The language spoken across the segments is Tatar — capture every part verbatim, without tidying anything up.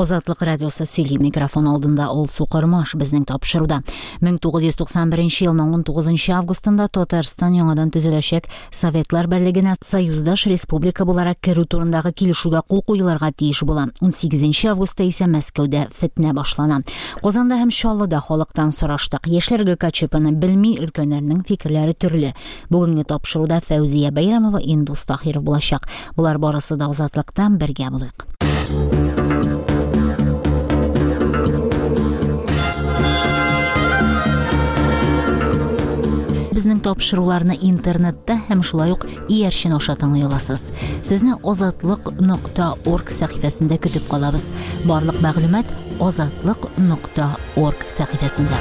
Озатлык радиосы сөйли микрофон алдында ол Сукырмаш безнең тапшыруда. мең тугыз йөз туксан беренче елның он тугызынчы августында Татарстан яңадан төзеләчәк Советлар Берлегенә союздаш республика буларак керү турындагы килешүгә кул куелырга тиеш була. он сигезенче августта исә Мәскәүдә фетнә башлана. Казанда һәм Чаллыда халыктан сораштык. Яшьләргә КЧПны белми, өлкәннәрнең фикерләре төрле. Бүгенге тапшыруда Фәүзия Бәйрәмова, Индус Таһиров булачак. Булар барысы да Озатлыктан бергә булыйк. Безнең тапшыруларны интернетта һәм шулай ук иярчен аша тыңлый аласыз. Сезне озатлык нокта орг сәхифәсендә көтеп калабыз. Барлык мәгълүмат озатлык нокта орг сәхифәсендә.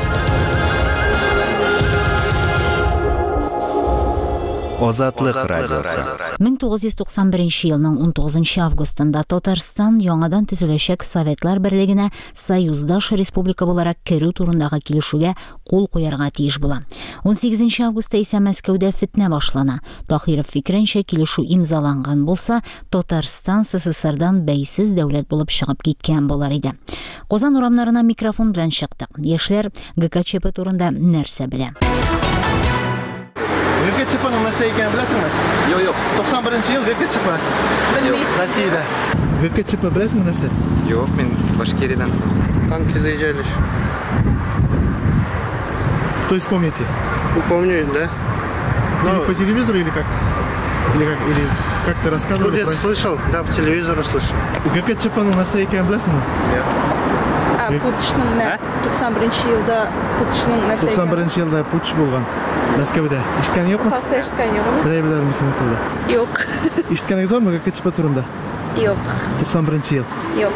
Озатлык радиосы. мең тугыз йөз туксан беренче елның он тугызынчы августында Татарстан яңадан төзеләчәк Советлар Берлегенә союздаш республика буларак керү турындагы килешүгә кул куярга тиеш була. он сигезенче августта исә Мәскәүдә фетнә башлана. Таһиров фикеренчә, килешү имзаланган булса, Татарстан СССРдан бәйсез дәүләт булып чыгып киткән булар иде. Казан урамнарына микрофон белән чыктык. Яшьләр ГКЧП турында нәрсә белә? ГКЧПның нәрсә икәнен беләсеңме? Юк, юк. туксан беренче ел ГКЧП. Россиядә. ГКЧП беләсеңме нәрсә? Юк, мин Башкириядан. Танки заезжали. То есть помните? Помню, да. Теле- По телевизору или как? Или как? Или как ты рассказывал? Где-то слышал, да, по телевизору слышал. ГКЧПның нәрсә икәнен беләсеңме? А путчның нә? туксан беренче елда путчның нәрсә? туксан беренче елда путч булган. Мәскәүдә. Ишеткән юкмы? Халыкта ишеткән юкмы? Берәй-берәр мисал турында. Юк. Ишеткәнегез бармы ГКЧП турында? Юк. туксан беренче ел. Юк.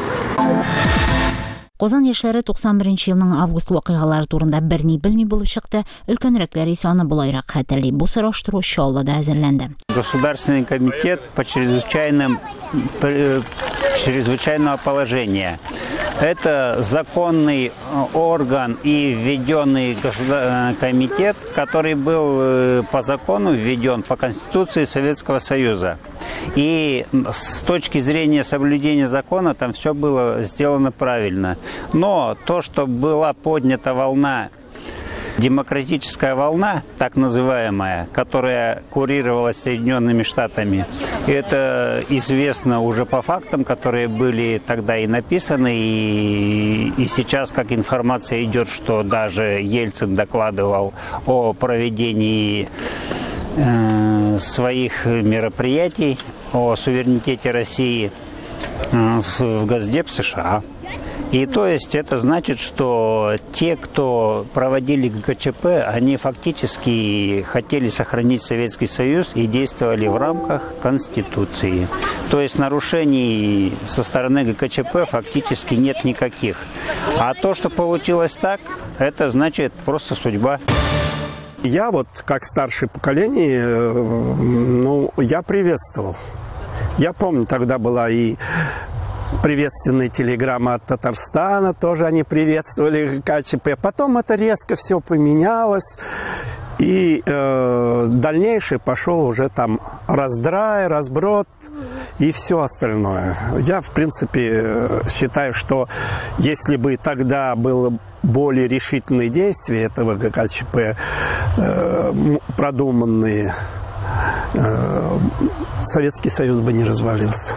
Казан яшьләре туксан беренче елның август вакыйгалары турында берни белми булып чыкты. Өлкәнрәкләр исә аны булайрак хәтерли. Бу сораштыру Чаллыда әзерләнде. Государственный комитет по чрезвычайным чрезвычайного положения. Это законный орган и введенный комитет, который был по закону введен по Конституции Советского Союза. И с точки зрения соблюдения закона там все было сделано правильно. Но то, что была поднята волна, демократическая волна, так называемая, которая курировалась Соединенными Штатами, это известно уже по фактам, которые были тогда и написаны, и, и сейчас как информация идет, что даже Ельцин докладывал о проведении э, своих мероприятий, о суверенитете России э, в Госдеп США. И то есть это значит, что те, кто проводили ГКЧП, они фактически хотели сохранить Советский Союз и действовали в рамках Конституции. То есть нарушений со стороны ГКЧП фактически нет никаких. А то, что получилось так, это значит просто судьба. Я вот, как старшее поколение, ну, я приветствовал. Я помню, тогда была и приветственная телеграмма от Татарстана, тоже они приветствовали ГКЧП. Потом это резко все поменялось, и э, дальнейший пошел уже там раздрай, разброд и все остальное. Я, в принципе, считаю, что если бы тогда было более решительные действия этого ГКЧП, э, продуманные, э, Советский Союз бы не развалился.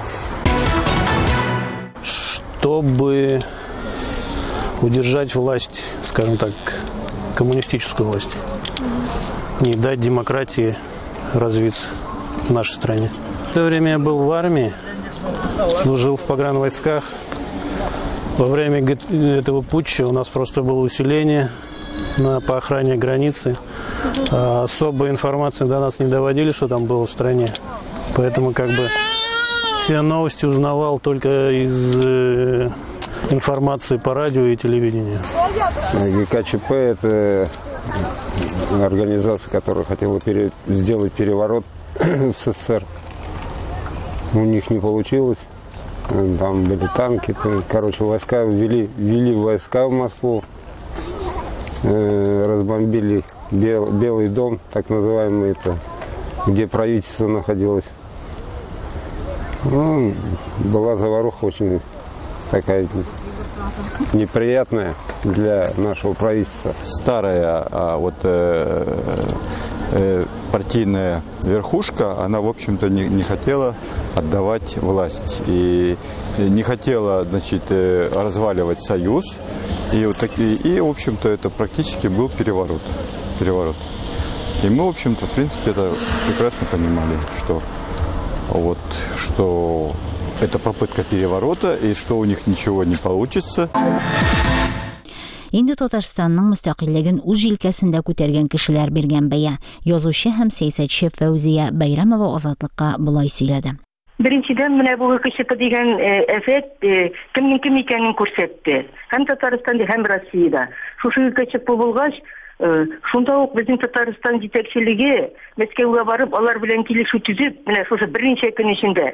Чтобы удержать власть, скажем так, коммунистическую власть, не дать демократии развиться в нашей стране. В то время я был в армии, служил в погранвойсках. Во время этого путча у нас просто было усиление на, по охране границы. А особой информации до нас не доводили, что там было в стране. Поэтому как бы все новости узнавал только из э, информации по радио и телевидению. ГКЧП – это организация, которая хотела пере... сделать переворот в СССР. У них не получилось. Там были танки. Короче, войска ввели, ввели войска в Москву. Э, разбомбили Бел... Белый дом, так называемый, это, где правительство находилось. Ну, была заваруха очень такая неприятная для нашего правительства. Старая а, вот, э, э, партийная верхушка, она, в общем-то, не, не хотела отдавать власть и не хотела, значит, э, разваливать союз. И, вот такие, и, в общем-то, это практически был переворот. переворот. И мы, в общем-то, в принципе, это прекрасно понимали, что, вот, что это попытка переворота и что у них ничего не получится. Инде Татарстанның мустақиллеген үз җилкәсендә күтәргән кешеләр биргән бәя. Язучы һәм сәясәтче Фәүзия Бәйрәмова Азатлыкка булай сөйләде. Беренчедән, менә бу КЧП дигән афет кемнең кем икәнен күрсәтте. Һәм Татарстанда, һәм Россиядә. Шушы КЧП булгач, шунда ук безнең Татарстан җитәкчелеге Мәскәүгә барып, алар белән килешү төзеп, менә шушы берничә көн эчендә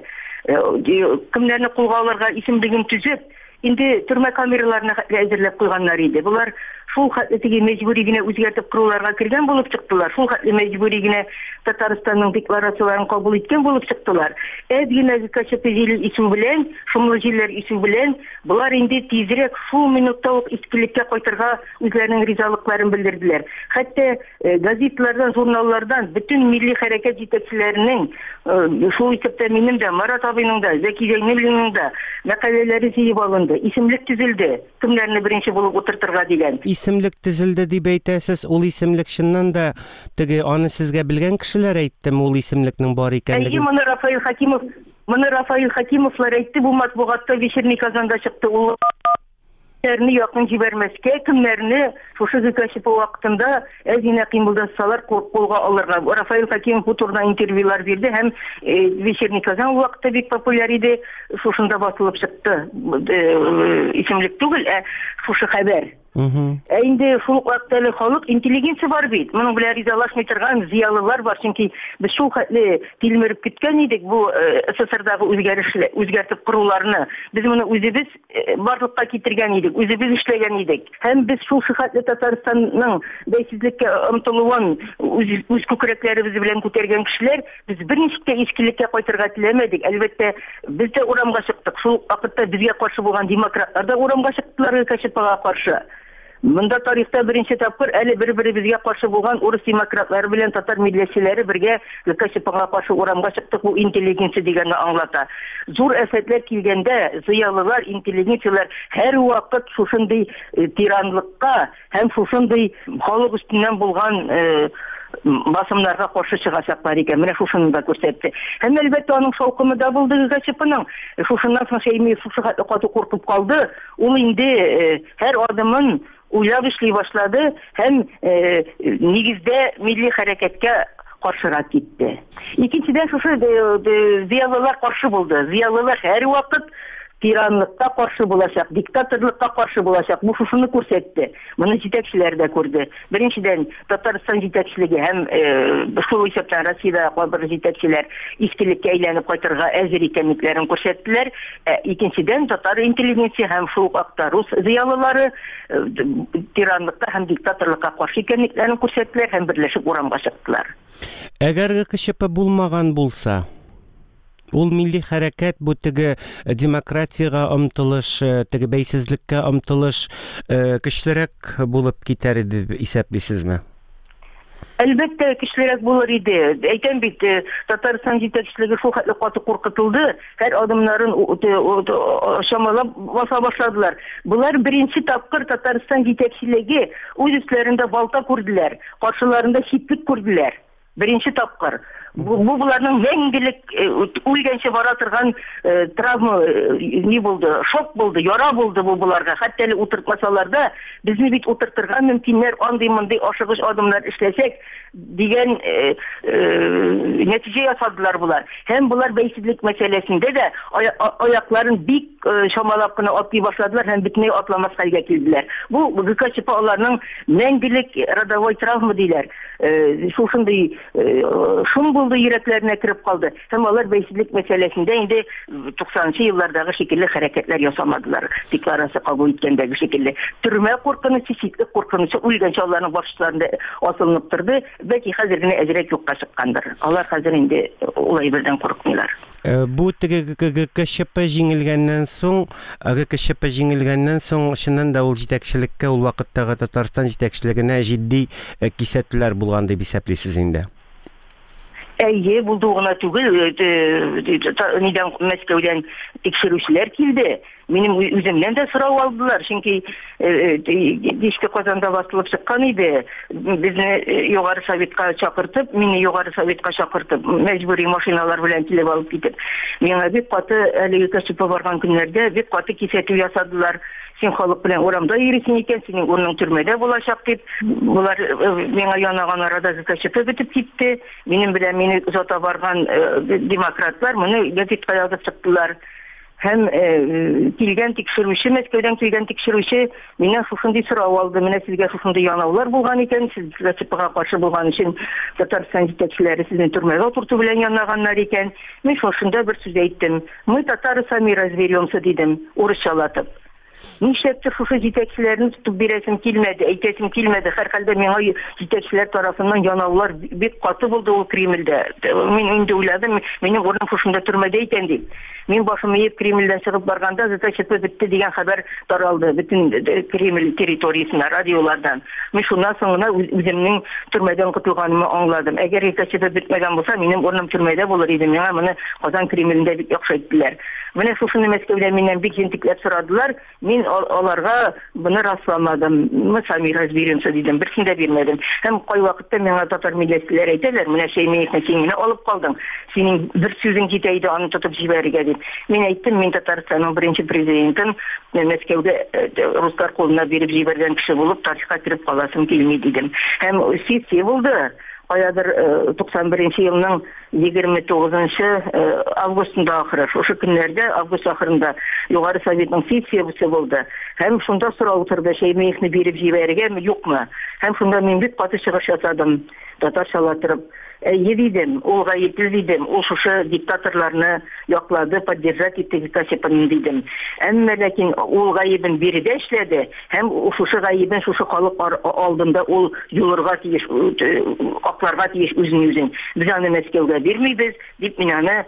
кемнәрне кулга алырга исемлеген төзеп, инде төрмә камераларына әзерләп куйганнар иде. Булар шул хәтле мәҗбүри генә үзгәртеп кыруларга кергән булып чыктылар. Шул хәтле мәҗбүри генә Татарстанның декларацияларын кабул иткән булып чыктылар. Әз генә КЧП җиле исү белән, шумлы җилләр исү белән, булар инде тизрәк шул минутта ук искелеккә кайтырга үзләренең ризалыкларын белдерделәр. Хәтта газетлардан, журналлардан бөтен милли хәрәкәт җитәкчеләренең шул исәптә минем дә, Марат абыйның да, Зәки Зәйнәлинең да мәкаләләре җыеп алынды. Исемлек төзелде. Кемнәрне беренче булып утыртырга дигән. Исемлек төзелде дип әйтәсез, ул исемлек шуннан да теге аны сезгә белгән кешеләр әйттеме ул исемлекнең бар икәнлеген? Әйе, моны Рафаил Хакимов, моны Рафаил Хакимовлар әйтте, бу матбугатта вечерний Казанда чыкты. Ул кемнәрне якын җибәрмәскә, кемнәрне шушы КЧП вакытында әзинә кыймылдасалар кулга алырга. Рафаил Хакимов бу турыда интервьюлар бирде һәм вечерний Казан вакытта бик популяр иде. Шушында басылып чыкты. Исемлек түгел, ә шушы хәбәр. Ә инде шул вакытта халык интеллигенция бар бит. Моның белән ризалашмый торган зыялылар бар, чөнки без шул хәтле тилмереп киткән идек бу СССРдагы үзгәрешләр, үзгәртеп кыруларны. Без моны үзебез барлыкка китергән идек, үзебез эшләгән идек. Һәм без шул хәтле Татарстанның бәйсезлеккә омтылуын үз күкрәкләребез белән күтәргән кешеләр, без берничә искелеккә кайтырга теләмәдек. Әлбәттә, без дә урамга чыктык. Шул вакытта безгә каршы булган демократлар да урамга чыктылар КЧПга каршы. Монда тарихта беренче тапкыр әле бер-беребезгә каршы булган урыс демократлары белән татар милләтчеләре бергә КЧПга каршы урамга чыктык. Бу интеллигенция дигәнне аңлата. Зур афәтләр килгәндә зыялылар, интеллигенциялар һәр вакыт шушындый тиранлыкка һәм шушындый халык өстеннән булган басымнарга каршы чыгачаклар икән. Менә шушыны да күрсәтте. Һәм әлбәттә аның шаукымы да булды КЧПның. Шушыннан соң Шәймиев шушы хәтле каты куркып калды. Ул инде һәр адымын уйлап эшли башлады һәм нигездә милли хәрәкәткә каршырак китте. Икенчедән шушы зыялылар каршы булды. Зыялылар һәр вакыт тиранлыкка каршы булачак, диктаторлыкка каршы булачак. Бу шушыны күрсәтте. Моны җитәкчеләр дә күрде. Беренчедән Татарстан җитәкчелеге һәм шул исәптән Россиядә кайбер җитәкчеләр искелеккә әйләнеп кайтырга әзер икәнлекләрен күрсәттеләр. Икенчедән татар интеллигенция һәм шул вакытта рус зыялылары тиранлыкка һәм диктаторлыкка каршы икәнлекләрен күрсәттеләр һәм берләшеп урамга чыктылар. Әгәр КЧП булмаган булса, ул милли хәрәкәт бу теге демократиягә омтылыш, теге бәйсезлеккә омтылыш көчлерәк булып китәр иде дип исәплисезме? Әлбәттә, көчлерәк булыр иде. Әйтәм бит, Татарстан җитәкчелеге шул хәтле каты куркытылды, һәр адымнарын шамалап баса башладылар. Булар беренче тапкыр Татарстан җитәкчелеге үз өсләрендә балта күрделәр, каршыларында читлек күрделәр. Беренче тапкыр. Бу буларның мәңгелек үлгәнче бара торган травма ни булды, шок булды, яра булды бу буларга. Хәтта әле утыртмасалар да, безне бит утыртырга мөмкиннәр, андый-мондый ашыгыч адымнар эшләсәк дигән нәтиҗә ясадылар булар. Һәм булар бәйсезлек мәсьәләсендә дә аякларын бик шамалап кына атлый башладылар һәм битне атламас хәлгә килделәр. Бу КЧП аларның мәңгелек родовой травма диләр. Шушындый шум булды, йөрәкләренә кереп калды. Һәм алар бәйсезлек мәсьәләсендә инде туксанынчы еллардагы шикелле хәрәкәтләр ясамадылар. Декларация кабул иткәндәге шикелле. Төрмә куркынычы, ситлек куркынычы үлгәнчә аларның башларында асылынып торды. Бәлки хәзер генә әзрәк юкка чыккандыр. Алар хәзер инде улай бердән курыкмыйлар. Бу теге КШП җиңелгәннән соң, КШП җиңелгәннән соң чыннан да ул җитәкчелеккә, ул вакыттагы Татарстан җитәкчелегенә җитди кисәтүләр булган дип исәплисез инде. Әйе, булды гына түгел, нидән Мәскәүдән тикшерүчеләр килде. Минем үземнән дә сорау алдылар, чөнки дишке Казанда басылып чыккан иде. Безне югары советка чакыртып, мине югары советка чакыртып, мәҗбүри машиналар белән килеп алып китеп. Миңа бик каты әлеге КШП барган көннәрдә бик каты кисәтү ясадылар. Син халык белән урамда йөрисең икән, синең урының төрмәдә булачак дип. Булар миңа янаган арада КШП бетеп китте. Минем белән мине озата барган демократлар моны газетка язып чыктылар. Һәм килгән тикшерүче, Мәскәүдән килгән тикшерүче миннән шушындый сорау алды. Менә сезгә шушындый янаулар булган икән, сез КШПга каршы булган өчен Татарстан җитәкчеләре сезне төрмәгә утырту белән янаганнар икән. Мин шушында бер сүз әйттем. Мы татары сами разберемся дидем, урысчалатып. Нишләптер шушы җитәкчеләрне тутып бирәсем килмәде, әйтәсем килмәде. Һәрхәлдә миңа җитәкчеләр тарафыннан янаулар бик каты булды ул Кремльдә. Мин инде уйладым, минем урным шушында төрмәдә икән дип. Мин башымны иеп Кремльдән чыгып барганда КШП бетте дигән хәбәр таралды бөтен Кремль территориясенә, радиолардан. Мин шуннан соң гына үземнең төрмәдән котылганымны аңладым. Әгәр КШП бетмәгән булса, минем урным төрмәдә булыр иде. Миңа моны Казан Кремлендә бик яхшы әйттеләр. Менә шушыны Мәскәүдә миннән бик җентекләп сорадылар. Мин аларга буны расламадым. Мы сами разберемся дидем. Берсен дә бирмәдем. Һәм кай вакытта миңа татар милләтләре әйтәләр, менә Шәймиевне син мине алып калдың. Синең бер сүзең китә иде, аны тотып җибәрергә дип. Мин әйттем, мин Татарстанның беренче президентын Мәскәүдә руслар кулына биреп җибәргән кеше булып тарихка кереп каласым килми дидем. Һәм сессия булды. Каядыр туксан беренче елның егерме тугызынчы августында ахыры, шушы көннәрдә август ахырында югары советның сессиясе булды. Һәм шунда сорау торды, Шәймиевне биреп җибәрергәме, юкмы? Һәм шунда мин бик каты чыгыш ясадым, татарчалатырып. Әйе дидем, ул гаепле дидем, ул шушы диктаторларны яклады, поддержать итте КШПны дидем. Әмма ләкин ул гаебен биредә эшләде, һәм шушы гаебен шушы халык алдында ул юлырга тиеш, акларга тиеш үзен-үзен. Без аны Мәскәүгә бирмибез, дип мин аны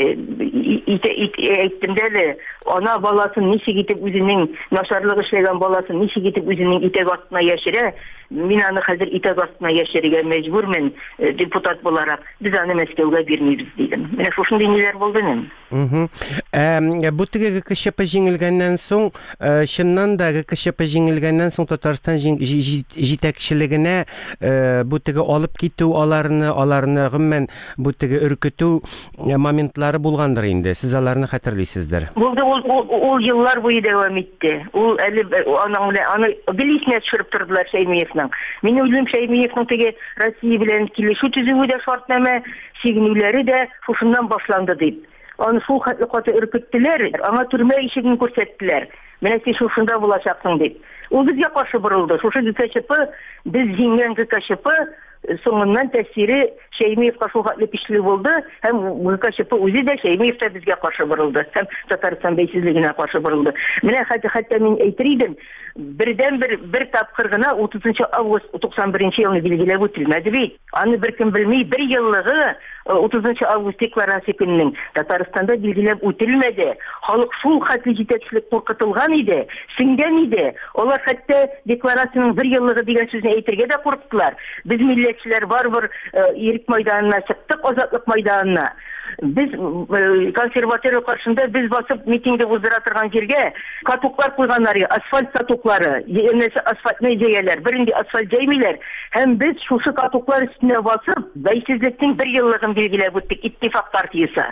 әйттем дә, ана баласын ничек итеп үзенең начарлык эшләгән баласын ничек итеп үзенең итәк астына яшерә, мин аны хәзер итәк астына яшерергә мәҗбүрмен, депутат буларак. Без аны Мәскәүгә бирмибез дидем. Менә шушындый ниләр булды инде. Мм. Бу теге КШП җиңелгәннән соң, чыннан да КШП җиңелгәннән соң Татарстан җитәкчелегенә бу теге алып китү, аларны, аларны гомумән бу теге өркетү моментлары булгандыр инде. Сез аларны хәтерлисездер. Булды, ул еллар буе дәвам итте. Ул әле аның белән аны билисенә төшереп тордылар Шәймиевның. Мин уйлыйм, Шәймиевның теге Россия белән килешү төзүе дә шартнама, сигнүләре дә шушыннан башланды дип. Аны шул хәтле каты өркеттеләр, аңа төрмә ишеген күрсәттеләр. Менә син шушында булачаксың дип. Ул безгә каршы борылды. Шушы КШП, без җиңгән КШП соңыннан тәсире Шәймиевка шул хәтле көчле булды, һәм КШП үзе дә Шәймиев та безгә каршы борылды, һәм Татарстан бәйсезлегенә каршы борылды. Менә хәтта хәтта мин әйтер идем, бердән бер бер тапкыр гына утызынчы август туксан беренче елны билгеләп үтелмәде бит. Аны беркем белми, бер еллыгы утызынчы август декларация көннең Татарстанда билгеләп үтелмәде. Халык шул хәтле җитәкчелек куркытылган иде, сиңгән иде. Алар хәтта декларациянең бер еллыгы дигән сүзне әйтергә дә курыктылар. Без милләтчеләр барбыр ирек майданына чыктык, азатлык майданына. Без консерватория каршында без басып митингде уздыра торган җиргә катуклар куйганнар, асфальт катуклары, янәсе асфальтны җәяләр, беринди асфальт җәймиләр. Һәм без шушы катуклар өстенә басып, бәйсезлекнең бер еллыгын билгеләп үттек, иттифак партиясе.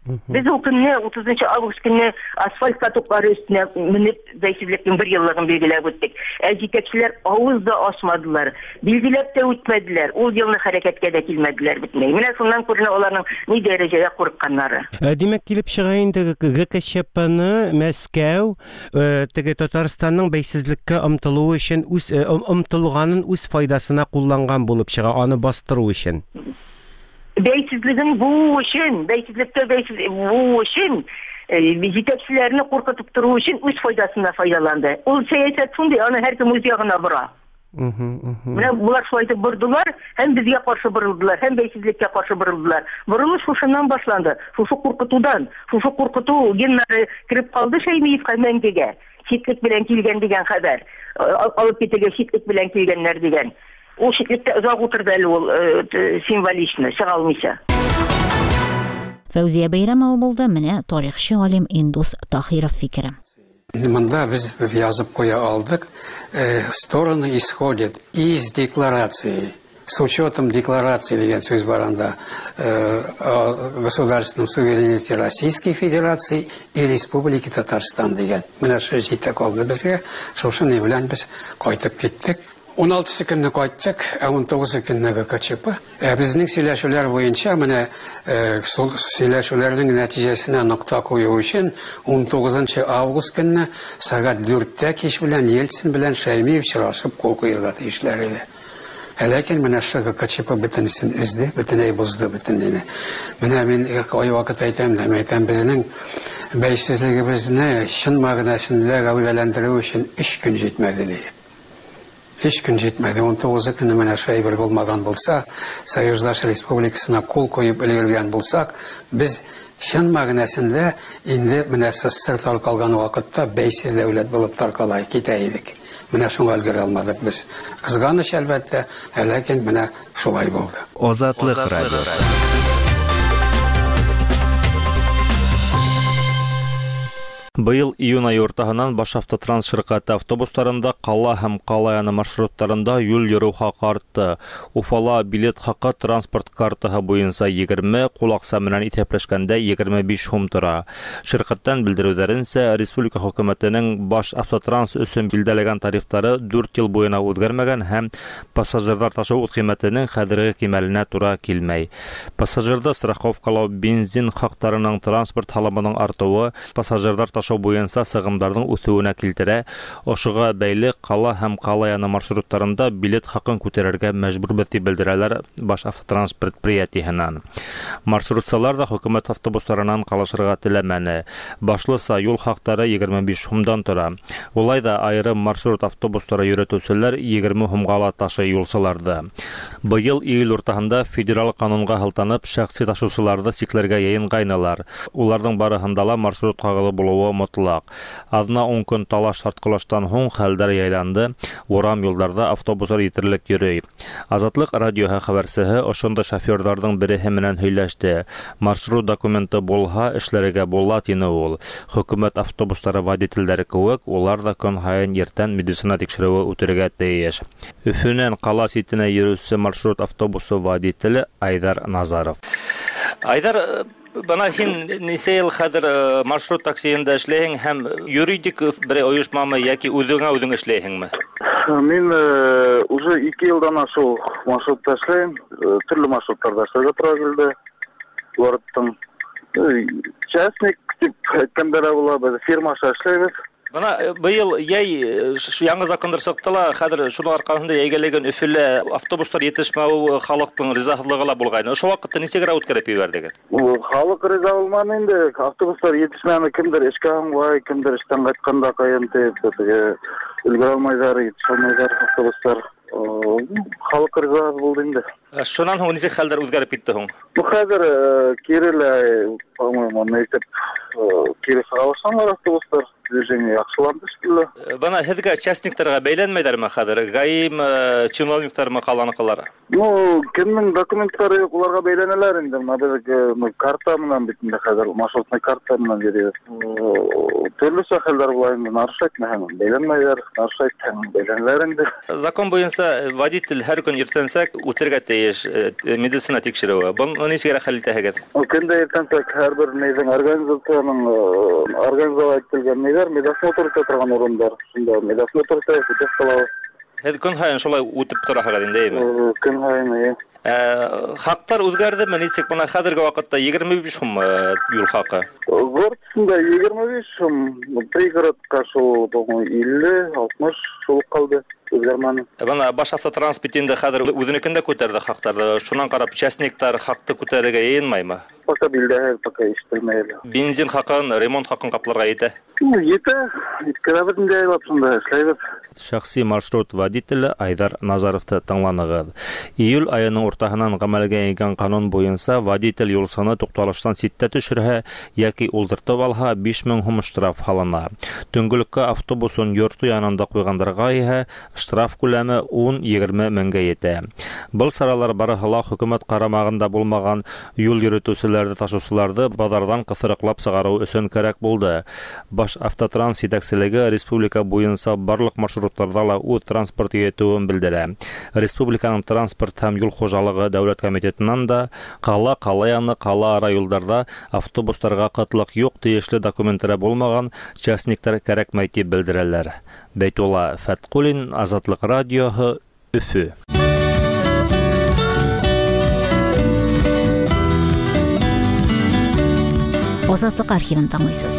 Biz o günne otuzuncu avgust günü asfalt katokları üstüne minip beysizlikin bir yıllıgın bilgilep öttik. Ejitepçiler ağızda asmadılar. Bilgilep de ötmediler. O yılını hareketke de kilmediler bitmeyi. Mine şundan kuruna olanın ne dereceye korkkanları. Demek kilip şığayındı G K Ş P'ni Moskva tege Tatarstanның бәйсезлеккә омтылуы өчен үз омтылганын үз файдасына кулланган булып чыга, аны бастыру өчен. Beysizliğin bu işin, beysizlikte beysiz, bu işin e, yetekçilerini korkutup durduğu için üç faydasına faydalandı. O siyaset şimdi onu her kim öz yağına bırak. Bunlar fayda bırdılar, hem bizge karşı bırıldılar, hem beysizlikке karşı bırıldılar. Bırılış şuşundan başlandı, şuşu korkutudan, şuşu korkutu genleri kirip kaldı şey mi ifkamengege. Şitlik bilen kilgen degen haber, alıp bitege şitlik bilen kilgenler degen. O şitlikte uzak oturdu eli ol simvolişni, şağalmışa. Fawziya Bayramova buldu, mene tarixçi alim Indus Tahirov fikri. Мында biz yazıp koya aldık. Э, стороны исходят из декларации. С учетом декларации деген сөз бар анда э, о государственном суверенитете Российской Федерации и Республики Татарстан деген. Мына шы жетек oldu bizге. Шошыны белән biz кайтып киттек. он алтысы көнне кайттык, он тогызы көнне G K Ç P. Безнең сөйләшүләр буенча менә сол сөйләшүләрнең нәтиҗәсенә нокта кую өчен он тогызынчы август көнне сәгать дүрттә кич белән Ельцин белән Шәймиев очрашып кул куярга тиешләр иде. Ләкин менә шы G K Ç P бөтенесен изде, бөтенләй бозды бөтенләйне. Менә мин ай вакыт әйтәм, әйтәм безнең бәйсезлегебезне чын мәгънәсендә гәүдәләндерү өчен өч көн җитмәде ди. Hiç gün жетмәде. он тогызы көнне менә шәйбер булмаган булса, Союздаш Республикасына кул куеп өлгергән булсак, без чын мәгънәсендә инде менә СССР таркалган вакытта бәйсез дәүләт булып таркала китә идек. Менә шуңа өлгерә алмадык без. Кызганыч әлбәттә, ләкин менә шулай булды. Азатлык радиосы. Быел июнь айы уртаһынан баш автотранс ширкаты автобустарында кала һәм калаяны маршруттарында юл йөрү хакы артты. Уфала билет хакы транспорт картаһы буенча егерме, кулакса менән исәпләшкәндә егерме биш сум тора. Ширкаттан белдерүләренчә, республика хөкүмәтенең баш автотранс өчен билдәләгән тарифлары дүрт ел буена үзгәрмәгән һәм пассажирлар ташуу кыйммәтенең хәзерге кимәленә туры килмәй. Пассажирда страховкалау, бензин хактарының, транспорт халамының артуы, пассажирлар ташуу буенча сыгымдардын үсүенә килтерә. Ошыга бәйле кала һәм калаяны маршруттарында билет хакын күтәрергә мәҗбүр дип белдерәләр баш автотранс предприятиеһеннән. Маршрутчылар да хөкүмәт автобусларынан калышырга теләмәне. Башлыса юл хактары егерме биш сумдан тора. Улай да айрым маршрут автобуслары йөртүчеләр егерме сумга ала ташый юлчыларды. Быел июль уртаһында федераль канунга хылтанып, шәхси ташучыларны сикләргә яйынгайнылар. Уларның барыһында ла маршрут кагылы булуы мотлак. Адна он көн талаш тарткылаштан һуң хәлдәр яйланды. Урам юлларда автобуслар итерлек йөрөй. Азатлык радиоһы хәбәрчесе ошонда шофёрларның береһе менән һөйләште. Маршрут документы булһа, эшләргә була тине ул. Хөкүмәт автобуслары водительләре кебек, улар да көн һайын иртән медицина тикшерүе үтәргә тиеш. Өфөнән кала ситенә йөрүче маршрут автобусы водителе Айдар Назаров. Айдар, бана һин нисә ел хәзер маршрут таксиендә эшләйһең һәм юридик бер оешмамы яки үзеңә үзең эшләйһеңме? Мин уже ике елдан ашу маршрутта эшләйм, төрле маршруттарда эшләргә туры килде. Уларның частник дип әйткәндә була, без фирмаша эшләйбез. Бана быел яй яңа закондар чыктыла, хәзер шуның аркасында әйгәләгән Өфөлә автобуслар җитешмәү халыкның ризалыгы ла булган. Ошо вакытта нисегә үткәреп җибәрдегез? Халык риза булмады инде. Автобуслар җитешмәгән, кемдер эшкә аңлай, кемдер эштән кайтканда кайын дип, өлгерә алмайлар, җитешмәйләр автобуслар. Халык риза булды инде. Шуннан һуң нисек хәлләр үзгәреп китте һуң? Бу хәзер кирелә, по-моему, нәйтеп, кире сагашланлар автобуслар. движение яхшыланды шикелле. Бана һезгә частникларга бәйләнмәйдәрме хәзер? ГАИМ, чиновниклармы каланыкылар? Ну, кемнең документлары юк, уларга бәйләнәләр инде. Моны карта менән бит инде хәзер маршрутный карта менән йөрибез. Төрле шәһәрләр була инде нарушать мәһәм. Бәйләнмәйләр, нарушать бәйләнәләр инде. Закон буенча водитель һәр көн иртәнсәк үтәргә тиеш медицина тикшерүе. Буны ничек хәл итәһегез? Көнде иртәнсәк һәрбер низең организациянең организовать ителгән ниләр медосмотрда торган урындар. Шунда медосмотрда үтәшләр. Һәр көн һайын шулай үтеп торахыгыз индеме? Көн һайын. Хактар үзгәрдеме? Ничек буна хәзерге вакытта егерме биш сум юл хакы? Гортсында егерме биш сум, пригородка шул илле алтмыш шул калды. Бана баш автотранспорт инде хәзер үзенекендә күтәрде хактарды. Шуннан карап частниктар хакты күтәрергә йыенмаймы? Пока билдә, пока ишетелмәде. Бензин хакын, ремонт хакын капларга итә. Ну, итә. Иткәрәбез инде айлап шунда эшләйбез. Шәхси маршрут водителе Айдар Назаровты тыңланыгыз. Июль айының уртаһынан гамәлгә ингән канун буенча водитель юл саны тукталыштан ситтә төшерһә яки ултыртып алһа биш мең сум штраф һалына. Төнгелеккә автобусын йорты янында куйгандырга иһә штраф күләме ун-егерме меңгә җитә. Был саралар барыһыла хөкүмәт карамагында булмаган юл йөртүчеләрне ташучыларны базардан кысырыклап чыгару өчен кирәк булды. Баш автотранс җитәкчелеге республика буенча барлык маршрутларда ла үз транспорт йөртүен белдерә. Республиканың транспорт һәм юл хуҗалыгы дәүләт комитетыннан да кала, кала яны, кала ара юлларда автобусларга кытлык юк, тиешле документлары булмаган частниктар кирәкмәй дип белдерәләр. Бәйтулла Фәткулин, Азатлык радиоһы, Өфө. Азатлык архивын тыңлыйсыз.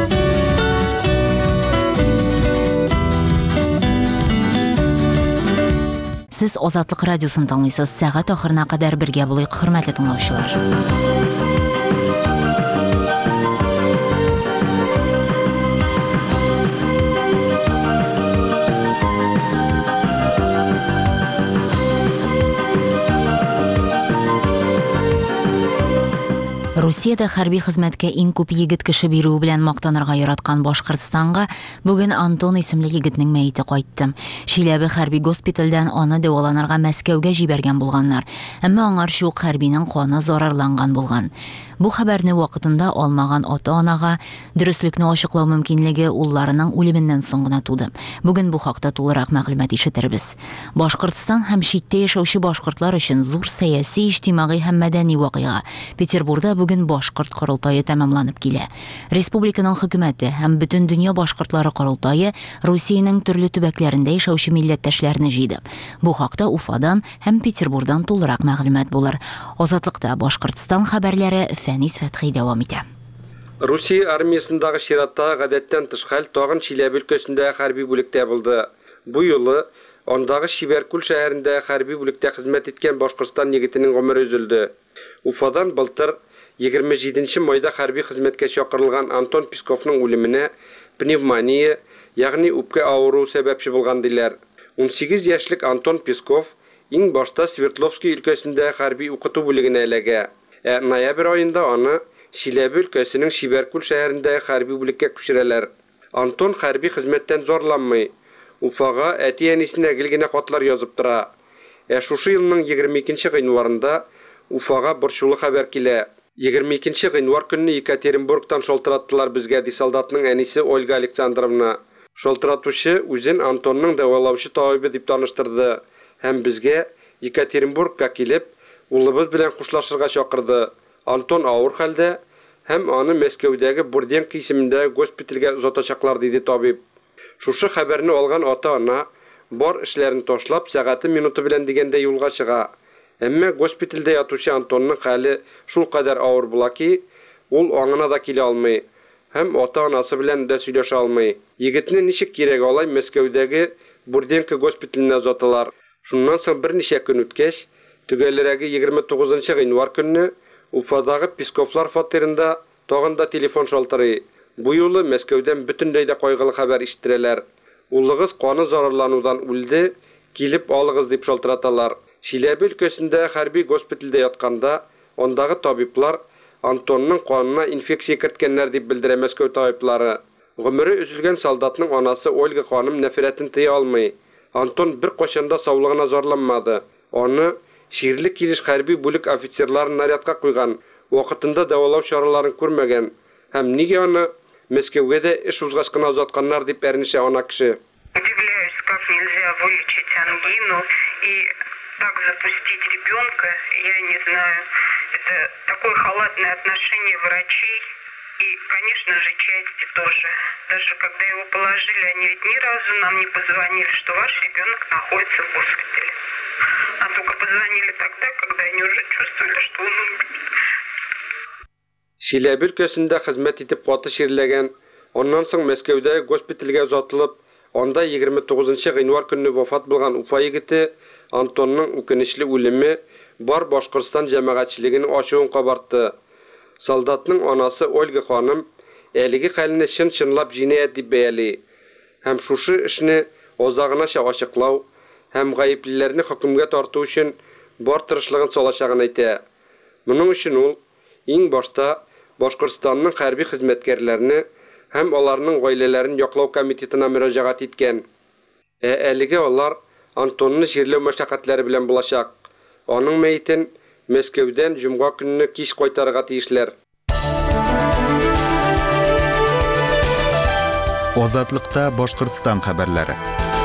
Сез Азатлык радиосын тыңлыйсыз. Сәгать ахырына кадәр бергә булыйк, хөрмәтле тыңлаучылар. Русиядә хәрби хезмәткә иң күп егет кеше бирү белән мактанырга яраткан Башкортстанга бүген Антон исемле егетнең мәете кайтты. Шиләбе хәрби госпитальдән аны дәваланырга Мәскәүгә җибәргән булганнар, әмма аңар шул хәрбинең каны зарарланган булган. Бу хәбәрне вакытында алмаган ата-анага дөреслекне ачыклау мөмкинлеге улларының үлеменнән соң гына туды. Бүген бу хакта тулырак мәгълүмат ишетербез. Башкортстан һәм читтә яшәүче башкортлар өчен зур сәяси, иҗтимагый һәм мәдәни вакыйга. Петербургда бүген башкорт корылтае тәмамланып килә. Республиканың хөкүмәте һәм бөтен дөнья башкортлары корылтае Русиянең төрле төбәкләрендә яшәүче милләттәшләрне җыйды. Бу хакта Уфадан һәм Петербургдан тулырак мәгълүмат булыр. Азатлыкта Башкортстан хәбәрләре Фәнис Фәтхи дәвам итә. Русия армиясындагы чиратта гадәттән тыш хәл тагын Чиләбе өлкәсендә хәрби бүлектә булды. Бу юлы андагы Шибәркүл шәһәрендә хәрби бүлектә хезмәт иткән Башкортстан егетенең гомере өзелде. Уфадан былтыр егерме җиденче майда хәрби хезмәткә чакырылган Антон Песковның үлеменә пневмония, ягъни үпкә авыруы сәбәпче булган диләр. ун сигез яшьлек Антон Песков иң башта Свердловский өлкәсендә хәрби укыту бүлегенә эләгә. Ә ноябрь аенда аны Чиләбе өлкәсенең Шибәркүл шәһәрендә хәрби бүлеккә күчерәләр. Антон хәрби хезмәттән зарланмый. Уфага әти-әнисенә гел генә хатлар язып тора. Ә шушы елның егерме икенче гыйнварында Уфага борчулы хәбәр килә. егерме икенче гыйнвар көнне Екатеринбургтан шалтыраттылар безгә, ди солдатның әнисе Ольга Александровна. Шалтыратучы үзен Антонның дәвалаучы табибы дип таныштырды һәм безгә Екатеринбургка килеп, улыбыз белән хушлашырга чакырды. Антон авыр хәлдә һәм аны Мәскәүдәге Бурденко исемендәге госпитальгә озатачаклар, диде табиб. Шушы хәбәрне алган ата-ана бар эшләрен ташлап, сәгате минуты белән дигәндә юлга чыга. Әмма госпитальдә ятучы Антонның хәле шул кадәр авыр була ки, ул аңына да килә алмый һәм ата-анасы белән дә сөйләшә алмый. Егетне ничек кирәк алай Мәскәүдәге Бурденко госпиталенә озаталар. Шуннан соң берничә көн үткәч, төгәлрәге егерме тугызынчы гыйнвар көнне Уфадагы Песковлар фатирында тагын да телефон шалтырый. Бу юлы Мәскәүдән бөтенләй дә кайгылы хәбәр ишеттерәләр. Улыгыз каны зарарланудан үлде, килеп алыгыз дип шалтыраталар. Чиләбе өлкәсендә хәрби госпитальдә ятканда, андагы табиблар Антонның канына инфекция керткәннәр дип белдерә Мәскәү табиблары. Гомере üzülгән солдатның анасы Ольга ханым нәфрәтен тыя алмый. Антон бер качанда саулыгына зарланмады. Аны ширлек килеш хәрби бүлек офицерларын нарядка куйган, вакытында дәвалау чараларын күрмәгән. Һәм нигә аны Мәскәүгә дә эш узгач кына озатканнар дип әрнешә ана кеше. Удивляюсь, как нельзя вылечить ангину и так запустить ребенка, я не знаю. Это такое халатное отношение врачей и, конечно же, части тоже. Даже когда его положили, они ведь ни разу нам не позвонили, что ваш ребенок находится в госпитале. А только позвонили тогда, когда они уже чувствовали, что он умер. Шиләбе өлкәсендә хезмәт итеп каты ширләгән, аннан соң Мәскәүдәге госпитальгә озатылып, анда егерме тугызынчы гыйнвар көнне вафат булган Уфа егете Антонның үкенечле үлеме бар Башкортстан җәмәгатьчелегенең ачуын кабартты. Солдатның анасы Ольга ханым әлеге хәлне чын-чынлап җинаять дип бәяли. Һәм шушы эшне озагынача ачыклау һәм гаеплеләрне хөкемгә тарту өчен бар тырышлыгын салачагын әйтә. Моның өчен ул иң башта Башкортстанның хәрби хезмәткәрләрне һәм аларның гаиләләрен яклау комитетына мөрәҗәгать иткән. Ә әлегә алар Антонны җирләү мәшәкатьләре белән булачак. Аның мәетен Мәскәүдән җомга көнне кич кайтарырга тиешләр. Озатлыкта Башкортстан хәбәрләре.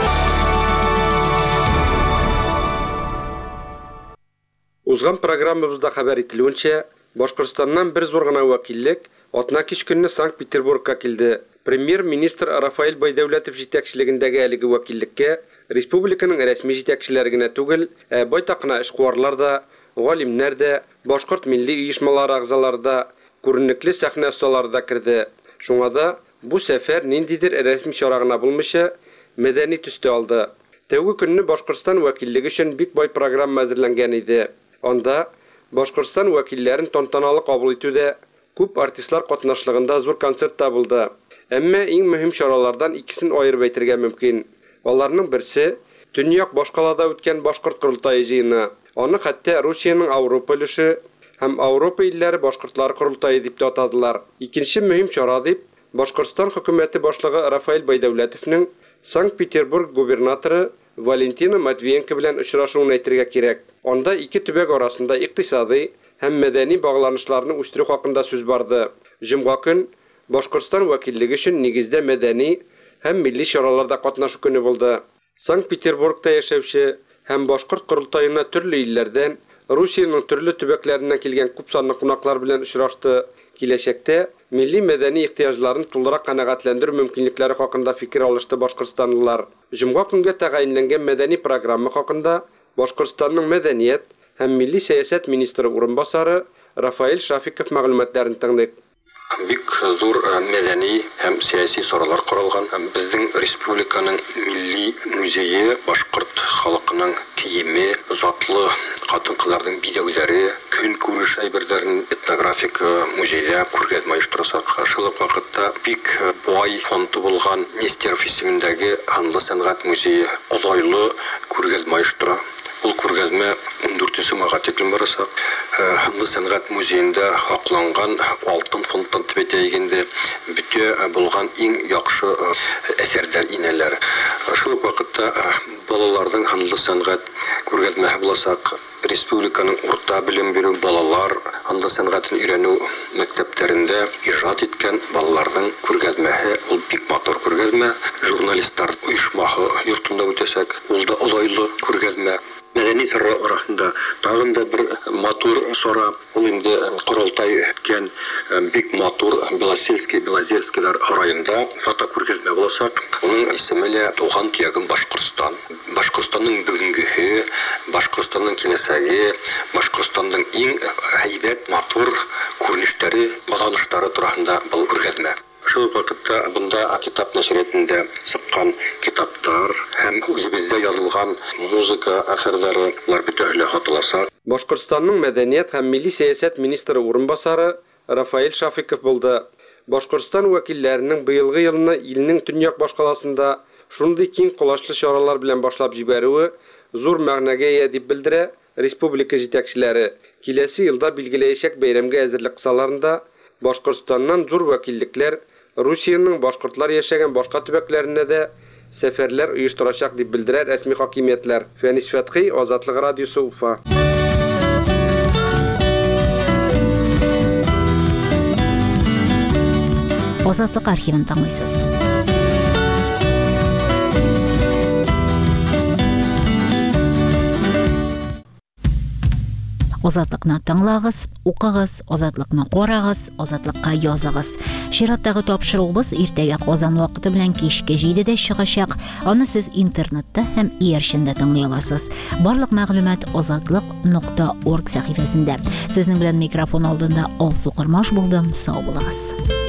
Узган программабызда хәбәр ителүенчә, Башкортстаннан бер зур гына вәкиллек атна кич көнне Санкт-Петербургка килде. Премьер-министр Рафаэль Байдәүләтов җитәкчелегендәге әлеге вәкиллеккә республиканың рәсми җитәкчеләре генә түгел, ә байтакына эшкуарлар да, галимнәр дә, башкорт милли оешмалары агзалары да, күренекле сәхнә осталары да керде. Шуңа да бу сәфәр ниндидер рәсми чара гына булмыйча мәдәни төстә алды. Тәүге көнне Башкортстан вәкиллеге өчен бик бай программа әзерләнгән иде. Анда Башкортстан вәкилләрен тантаналы кабул итүдә күп артистлар катнашлыгында зур концерт та булды. Әмма иң мөһим чаралардан икесен аерып әйтергә мөмкин. Аларның берсе Төньяк башкалада үткән башкорт курултайы җыены. Аны хәтта Русиянең Авропа өлеше һәм Авропа илләре башкортлар курултайы дип атадылар. Икенче мөһим чара дип Башкортстан хөкүмәте башлыгы Рафаэль Байдәүләтовның Санкт-Петербург губернаторы Валентина Матвиенко белән очрашуын әйтергә кирәк. Анда ике төбәк арасында икътисади һәм мәдәни багланышларны үстерү хакында сүз барды. Җомга көн Башкортстан вәкиллеге өчен нигездә мәдәни һәм милли чараларда катнашу көне булды. Санкт-Петербургта яшәүче һәм башкорт курултайына төрле илләрдән, Русиянең төрле төбәкләреннән килгән күп санлы кунаклар белән очрашты. Киләчәктә милли мәдәни ихтыяҗларын тулырак канәгатьләндерү мөмкинлекләре хакында фикер алышты башкортстанлылар. Җомга көнгә тәгаенләнгән мәдәни программа хакында Башкортстанның мәдәният һәм милли сәясәт министры урынбасары Рафаэль Шафиков мәгълүматларын тыңлыйк. Бик зур мәдәни һәм сәяси соралар каралган. Безнең республиканың милли музее, башкорт халкының киеме, затлы хатын-кызларның бидәүләре, көн күреш әйберләрен этнографик музейда күргәзмә оештырсак, шул вакытта бик бай фонды булган Нестеров исемендәге Ханлы сәнгать музее олайлы күргәзмә оештыра. Ул күргәзмә он дүртенче майга тиклем барачак. Ханлы сәнгать музеенда хакланган алтын фондтан төбәтәйгәндә бүтә булган иң яхшы әсәрләр инәләр. Шул вакытта балаларның ханлы сәнгать күргәзмәһе булачак. Республиканың урта белем бирү балалар ханлы сәнгатен өйрәнү мәктәпләрендә иҗат иткән балаларның күргәзмәһе ул бик матур күргәзмә. Журналистлар оешмасы йортында үтәсәк, ул да олайлы күргәзмә. Мәдәни сара арасында тагын да бер матур сара, ул инде Королтай үткән бик матур Белосельский, Белозерскийлар районында фото күргәзмә булачак. Уның исеме Туган төягым Башкортстан. Башкортстанның бүгенге, Башкортстанның киләчәге, Башкортстанның иң һәйбәт матур күренешләре, багланышлары турында бу күргәзмә. Шул вакытта бунда китап нәшриятында сыккан китаптар һәм үзебездә язылган музыка әсәрләре лар бөтәһе хатыласа. Башкортстанның мәдәният һәм милли сәясәт министры урынбасары Рафаэль Шафиков булды. Башкортстан вәкилләренең быелгы елны илнең төньяк башкаласында шундый киң кулачлы чаралар белән башлап җибәрүе зур мәгънәгә ия дип белдерә республика җитәкчеләре. Киләсе елда билгеләячәк бәйрәмгә әзерлек кысаларында Башкортстаннан зур вәкиллекләр, Русияның башкортлар яшәгән башка төбәкләренә дә сәфәрләр оештырачак дип белдерә рәсми хакимиятләр. Фәнис Фәтхи, Азатлык радиосы, Уфа. Азатлык архивын тыңлыйсыз. Азатлыкны тыңлагыз, укыгыз, азатлыкны карагыз, азатлыкка языгыз. Чираттагы тапшыруыбыз иртәгә Казан вакыты белән кичке җидедә чыгачак. Аны сез интернетта һәм иярчендә тыңлый аласыз. Барлык мәгълүмат азатлык нокта орг сәхифәсендә. Сезнең белән микрофон алдында Алсу Кырмаш булдым. Сау булыгыз.